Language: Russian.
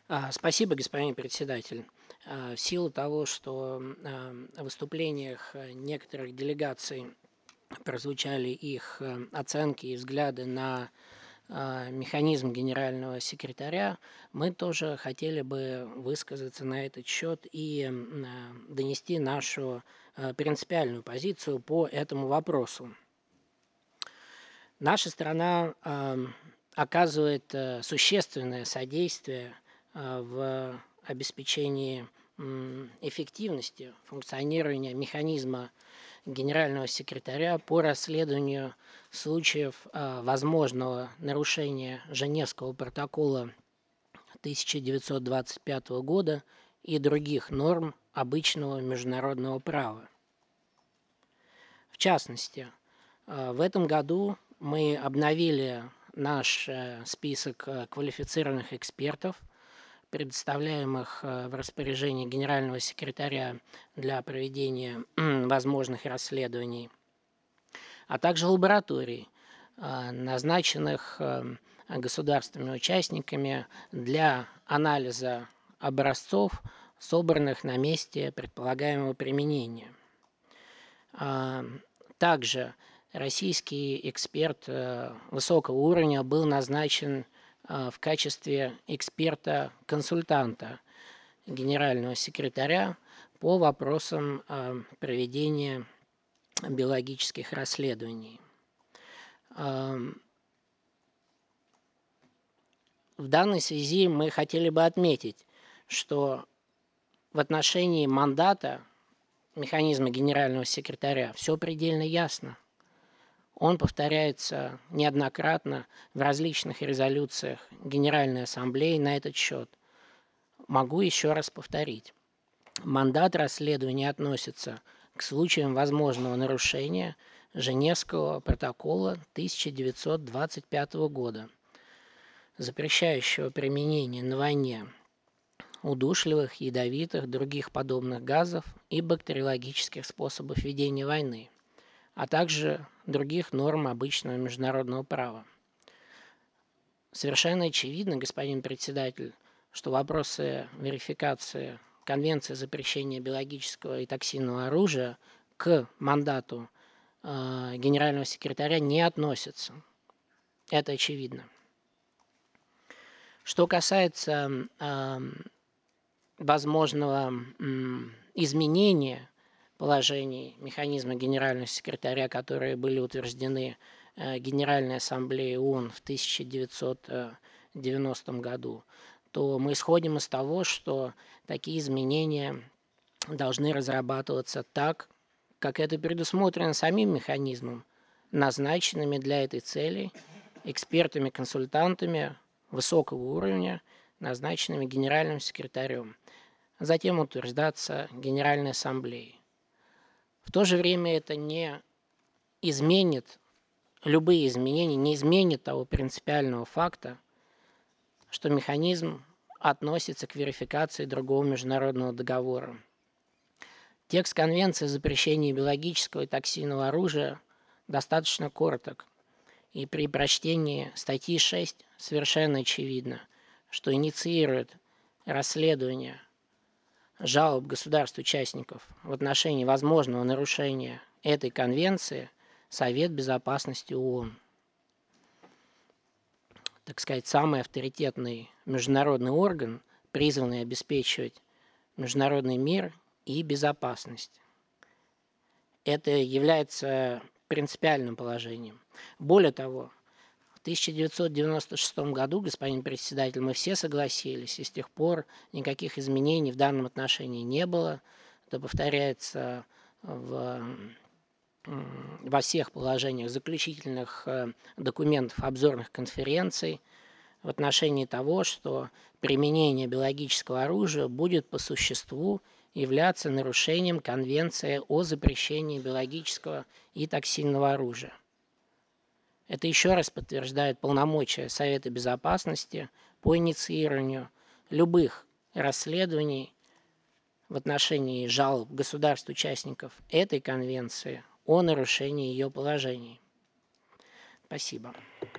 Спасибо, господин председатель. В силу того, что в выступлениях некоторых делегаций прозвучали их оценки и взгляды на механизм генерального секретаря, мы тоже хотели бы высказаться на этот счет и донести нашу принципиальную позицию по этому вопросу. Наша страна оказывает существенное содействие в обеспечении эффективности функционирования механизма генерального секретаря по расследованию случаев возможного нарушения Женевского протокола 1925 года и других норм обычного международного права. В частности, в этом году мы обновили наш список квалифицированных экспертов, предоставляемых в распоряжение генерального секретаря для проведения возможных расследований, а также лабораторий, назначенных государственными участниками для анализа образцов, собранных на месте предполагаемого применения. Также российский эксперт высокого уровня был назначен в качестве эксперта-консультанта генерального секретаря по вопросам проведения биологических расследований. В данной связи мы хотели бы отметить, что в отношении мандата механизма генерального секретаря все предельно ясно. Он повторяется неоднократно в различных резолюциях Генеральной Ассамблеи на этот счет. Могу еще раз повторить. Мандат расследования относится к случаям возможного нарушения Женевского протокола 1925 года, запрещающего применение на войне удушливых, ядовитых, других подобных газов и бактериологических способов ведения войны, а также других норм обычного международного права. Совершенно очевидно, господин председатель, что вопросы верификации Конвенции о запрещении биологического и токсинного оружия к мандату генерального секретаря не относятся. Это очевидно. Что касается возможного изменения положений механизма генерального секретаря, которые были утверждены Генеральной Ассамблеей ООН в 1990 году, то мы исходим из того, что такие изменения должны разрабатываться так, как это предусмотрено самим механизмом, назначенными для этой цели экспертами-консультантами высокого уровня, назначенными генеральным секретарем, затем утверждаться Генеральной Ассамблеей. В то же время это не изменит, любые изменения не изменят того принципиального факта, что механизм относится к верификации другого международного договора. Текст Конвенции о запрещении биологического и токсинного оружия достаточно короток, и при прочтении статьи 6 совершенно очевидно, что инициирует расследование жалоб государств-участников в отношении возможного нарушения этой конвенции Совет Безопасности ООН. Так сказать, самый авторитетный международный орган, призванный обеспечивать международный мир и безопасность. Это является принципиальным положением. Более того, в 1996 году, господин председатель, мы все согласились, и с тех пор никаких изменений в данном отношении не было. Это повторяется во всех положениях заключительных документов обзорных конференций в отношении того, что применение биологического оружия будет по существу являться нарушением Конвенции о запрещении биологического и токсинного оружия. Это еще раз подтверждает полномочия Совета Безопасности по инициированию любых расследований в отношении жалоб государств-участников этой конвенции о нарушении ее положений. Спасибо.